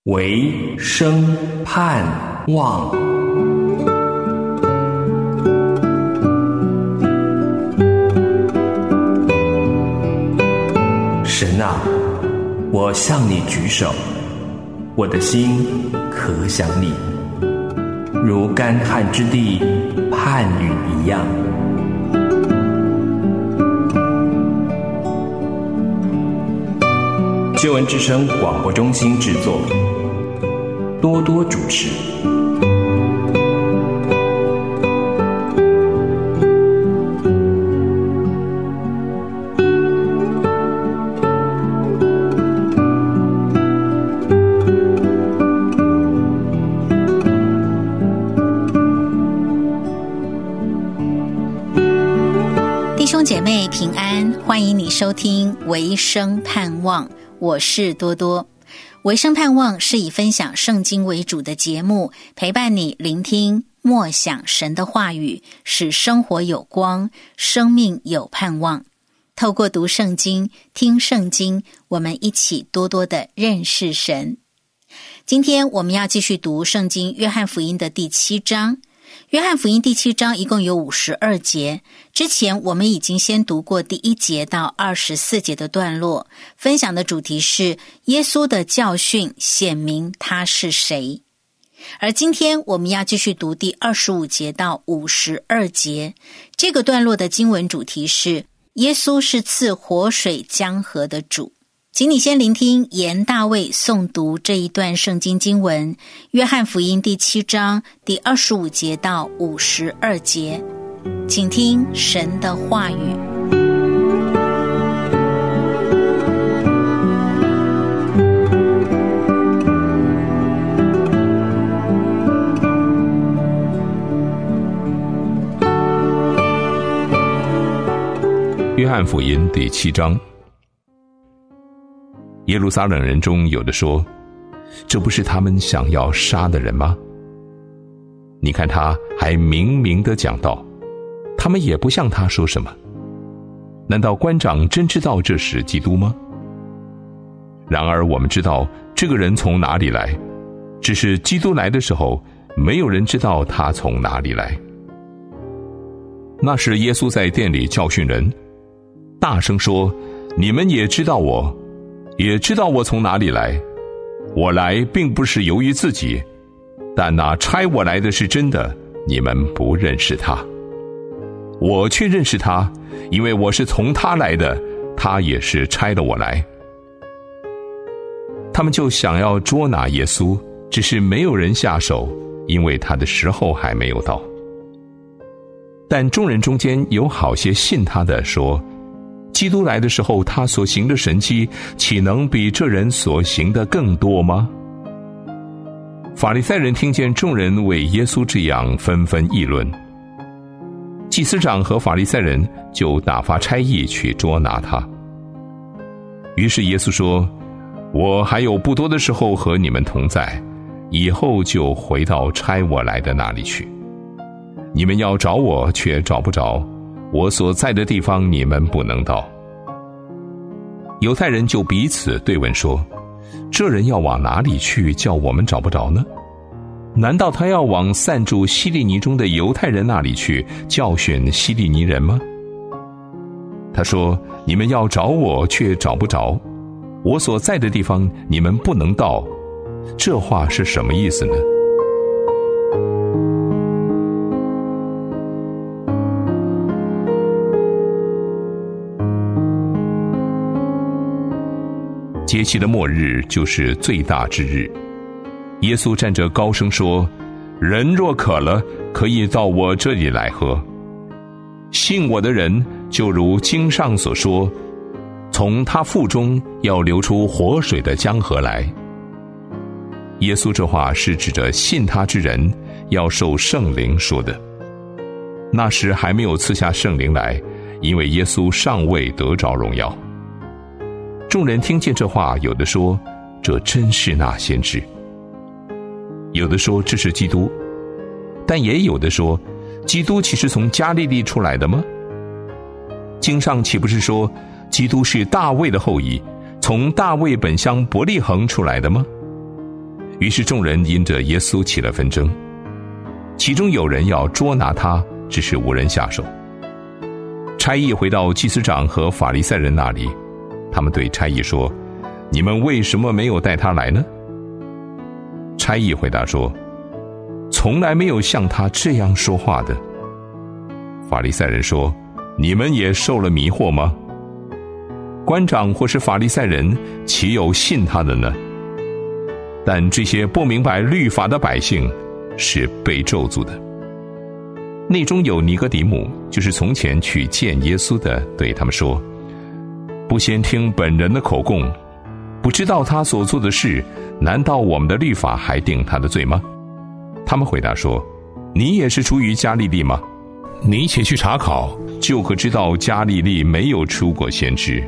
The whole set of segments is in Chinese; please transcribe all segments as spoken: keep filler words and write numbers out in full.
唯生盼望。神啊，我向你举手，我的心可想你，如干旱之地盼雨一样。救恩之声广播中心制作，多多主持。 弟兄姐妹平安，欢迎你收听唯生盼望，我是多多。唯生盼望是以分享圣经为主的节目，陪伴你聆听默想神的话语，使生活有光，生命有盼望。透过读圣经、听圣经，我们一起多多的认识神。今天我们要继续读圣经约翰福音的第七章。约翰福音第七章一共有五十二节，之前我们已经先读过第一节到二十四节的段落，分享的主题是耶稣的教训显明他是谁。而今天我们要继续读第二十五节到五十二节，这个段落的经文主题是耶稣是赐活水江河的主。请你先聆听严大卫诵读这一段圣经经文，约翰福音第七章第二十五节到五十二节，请听神的话语。 约翰福音第七章。耶路撒冷人中有的说，这不是他们想要杀的人吗？你看他还明明地讲道，他们也不向他说什么。难道官长真知道这是基督吗？然而我们知道这个人从哪里来，只是基督来的时候，没有人知道他从哪里来。那时耶稣在殿里教训人，大声说，你们也知道我，也知道我从哪里来。我来并不是由于自己，但那差我来的是真的，你们不认识他。我却认识他，因为我是从他来的，他也是差了我来。他们就想要捉拿耶稣，只是没有人下手，因为他的时候还没有到。但众人中间有好些信他的说，基督来的时候，他所行的神迹，岂能比这人所行的更多吗？法利赛人听见众人为耶稣这样纷纷议论，祭司长和法利赛人就打发差役去捉拿他。于是耶稣说，我还有不多的时候和你们同在，以后就回到差我来的那里去。你们要找我，却找不着，我所在的地方你们不能到。犹太人就彼此对问说，这人要往哪里去，叫我们找不着呢？难道他要往散住希利尼中的犹太人那里去，教训希利尼人吗？他说，你们要找我，却找不着，我所在的地方你们不能到。这话是什么意思呢？节期的末日就是最大之日。耶稣站着高声说，人若渴了，可以到我这里来喝。信我的人，就如经上所说，从他腹中要流出活水的江河来。耶稣这话是指着信他之人要受圣灵说的。那时还没有赐下圣灵来，因为耶稣尚未得着荣耀。众人听见这话，有的说，这真是那先知；有的说，这是基督；但也有的说，基督岂是从加利利出来的吗？经上岂不是说，基督是大卫的后裔，从大卫本乡伯利恒出来的吗？ 于是众人因着耶稣起了纷争，其中有人要捉拿他，只是无人下手。差役回到祭司长和法利赛人那里，他们对差役说：你们为什么没有带他来呢？差役回答说：从来没有像他这样说话的。法利赛人说：你们也受了迷惑吗？官长或是法利赛人岂有信他的呢？但这些不明白律法的百姓是被咒诅的。内中有尼哥底母，就是从前去见耶稣的，对他们说：不先听本人的口供，不知道他所做的事，难道我们的律法还定他的罪吗？他们回答说：你也是出于加利利吗？你且去查考，就可知道加利利没有出过先知。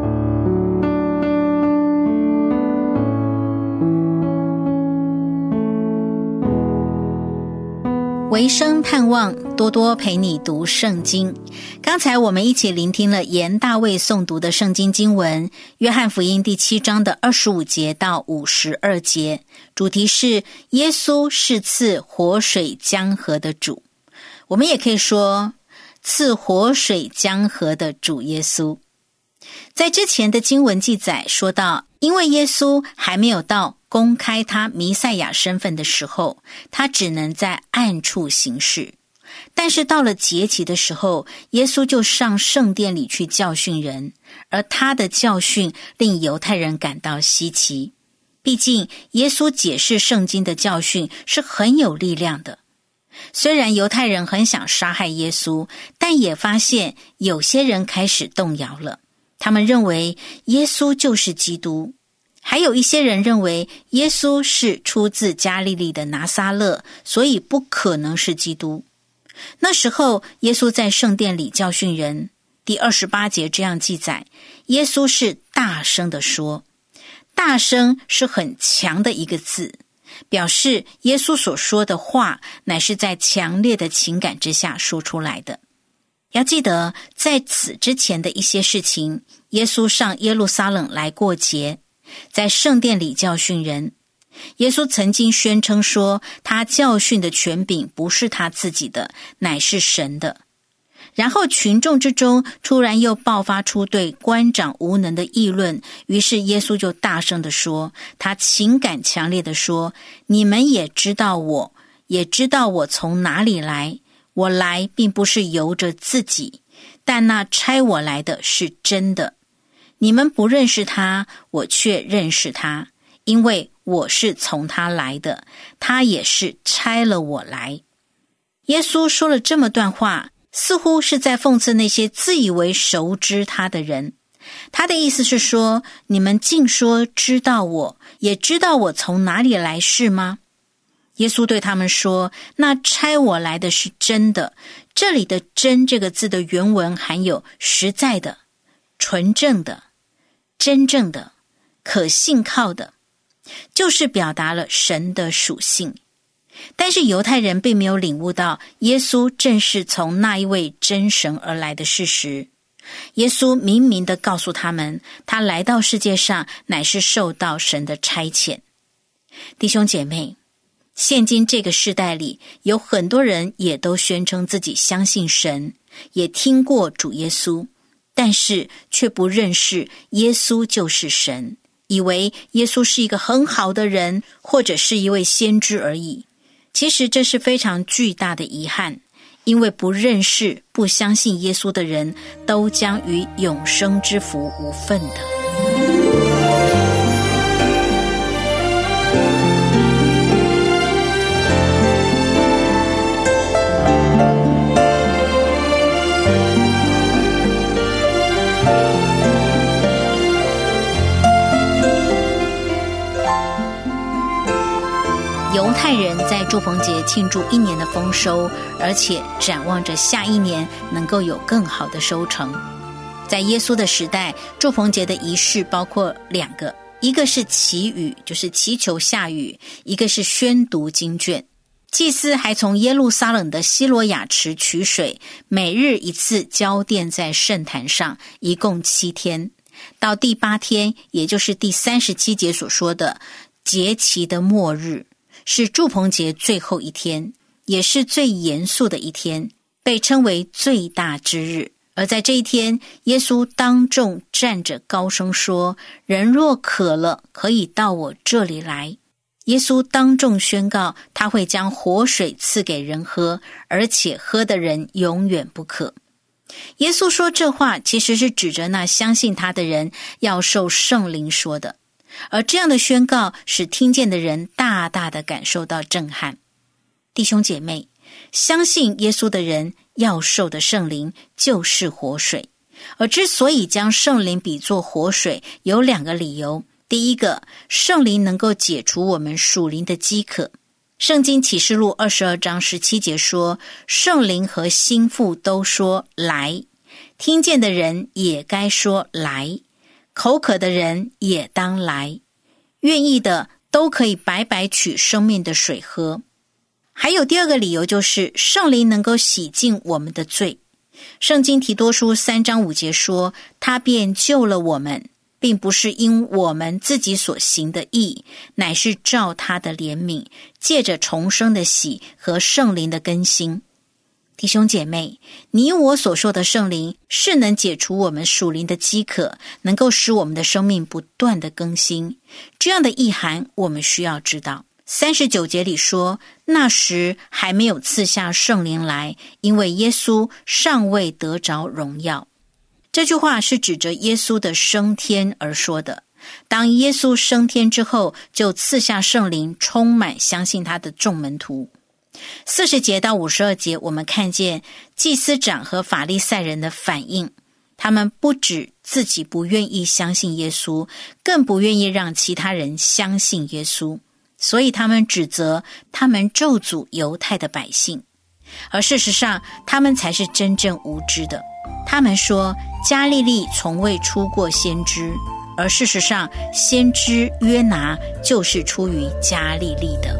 维生盼望多多陪你读圣经。刚才我们一起聆听了严大卫诵读的圣经经文，约翰福音第七章的二十五节到五十二节，主题是耶稣是赐活水江河的主。我们也可以说赐活水江河的主耶稣。在之前的经文记载说到，因为耶稣还没有到公开他弥赛亚身份的时候，他只能在暗处行事。但是到了节期的时候，耶稣就上圣殿里去教训人，而他的教训令犹太人感到稀奇。毕竟耶稣解释圣经的教训是很有力量的。虽然犹太人很想杀害耶稣，但也发现有些人开始动摇了。他们认为耶稣就是基督，还有一些人认为耶稣是出自加利利的拿撒勒，所以不可能是基督。那时候耶稣在圣殿里教训人，第二十八节这样记载，耶稣是大声地说。大声是很强的一个字，表示耶稣所说的话乃是在强烈的情感之下说出来的。要记得，在此之前的一些事情，耶稣上耶路撒冷来过节，在圣殿里教训人。耶稣曾经宣称说，他教训的权柄不是他自己的，乃是神的。然后群众之中突然又爆发出对官长无能的议论，于是耶稣就大声地说，他情感强烈地说，你们也知道我，也知道我从哪里来，我来并不是由着自己，但那差我来的是真的。你们不认识他，我却认识他，因为我是从他来的，他也是差了我来。耶稣说了这么段话，似乎是在讽刺那些自以为熟知他的人。他的意思是说，你们竟说知道我，也知道我从哪里来是吗？耶稣对他们说，那差我来的是真的。这里的真这个字的原文含有实在的、纯正的、真正的、可信靠的，就是表达了神的属性。但是犹太人并没有领悟到耶稣正是从那一位真神而来的事实。耶稣明明地告诉他们，他来到世界上乃是受到神的差遣。弟兄姐妹，现今这个世代里，有很多人也都宣称自己相信神，也听过主耶稣，但是却不认识耶稣就是神，以为耶稣是一个很好的人，或者是一位先知而已。其实这是非常巨大的遗憾，因为不认识、不相信耶稣的人，都将与永生之福无分的。犹太人在祝棚节庆祝一年的丰收，而且展望着下一年能够有更好的收成。在耶稣的时代，祝棚节的仪式包括两个，一个是祈雨，就是祈求下雨，一个是宣读经卷。祭司还从耶路撒冷的西罗亚池取水，每日一次浇奠在圣坛上，一共七天。到第八天，也就是第三十七节所说的节期的末日，是住棚节最后一天，也是最严肃的一天，被称为最大之日。而在这一天，耶稣当众站着高声说，人若渴了，可以到我这里来。耶稣当众宣告，他会将活水赐给人喝，而且喝的人永远不渴。耶稣说这话其实是指着那相信他的人要受圣灵说的，而这样的宣告使听见的人大大的感受到震撼。弟兄姐妹，相信耶稣的人要受的圣灵就是活水，而之所以将圣灵比作活水，有两个理由。第一个，圣灵能够解除我们属灵的饥渴。圣经启示录二十二章十七节说，圣灵和心腹都说来，听见的人也该说来，口渴的人也当来，愿意的都可以白白取生命的水喝。还有第二个理由，就是圣灵能够洗净我们的罪。圣经提多书三章五节说，他便救了我们，并不是因我们自己所行的义，乃是照他的怜悯，借着重生的洗和圣灵的更新。弟兄姐妹，你我所说的圣灵是能解除我们属灵的饥渴，能够使我们的生命不断的更新。这样的意涵我们需要知道。三十九节里说，那时还没有赐下圣灵来，因为耶稣尚未得着荣耀。这句话是指着耶稣的升天而说的。当耶稣升天之后，就赐下圣灵，充满相信他的众门徒。四十节到五十二节，我们看见祭司长和法利赛人的反应。他们不止自己不愿意相信耶稣，更不愿意让其他人相信耶稣，所以他们指责他们咒诅犹太的百姓。而事实上，他们才是真正无知的。他们说加利利从未出过先知，而事实上先知约拿就是出于加利利的。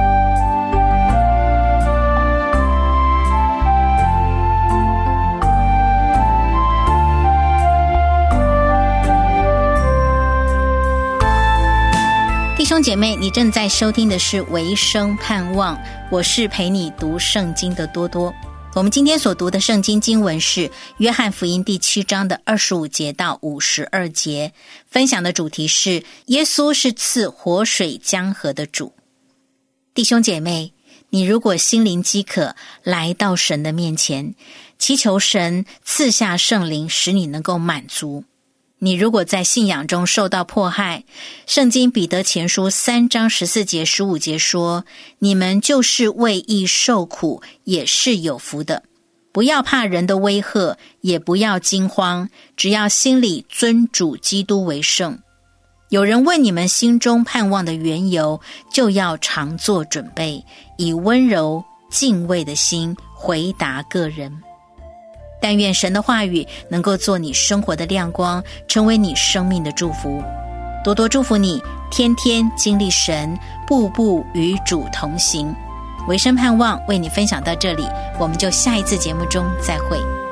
弟兄姐妹，你正在收听的是维生盼望，我是陪你读圣经的多多。我们今天所读的圣经经文是约翰福音第七章的二十五节到五十二节，分享的主题是耶稣是赐活水江河的主。弟兄姐妹，你如果心灵饥渴，来到神的面前，祈求神赐下圣灵，使你能够满足。你如果在信仰中受到迫害，圣经彼得前书三章十四节十五节说，你们就是为义受苦，也是有福的。不要怕人的威吓，也不要惊慌，只要心里尊主基督为圣。有人问你们心中盼望的缘由，就要常做准备，以温柔敬畏的心回答个人。但愿神的话语能够做你生活的亮光，成为你生命的祝福。多多祝福你，天天经历神，步步与主同行。维生盼望为你分享到这里，我们就下一次节目中再会。